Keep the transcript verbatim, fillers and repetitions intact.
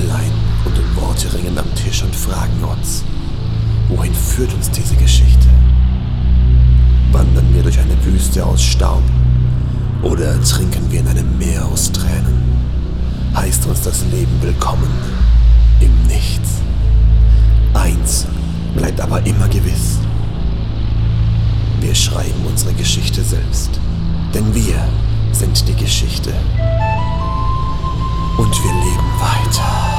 allein und in Worte ringen am Tisch und fragen uns, wohin führt uns diese Geschichte? Wandern wir durch eine Wüste aus Staub oder ertrinken wir in einem Meer aus Tränen? Heißt uns das Leben willkommen im Nichts? Eins bleibt aber immer gewiss: Wir schreiben unsere Geschichte selbst, denn wir sind die Geschichte. Und wir leben weiter.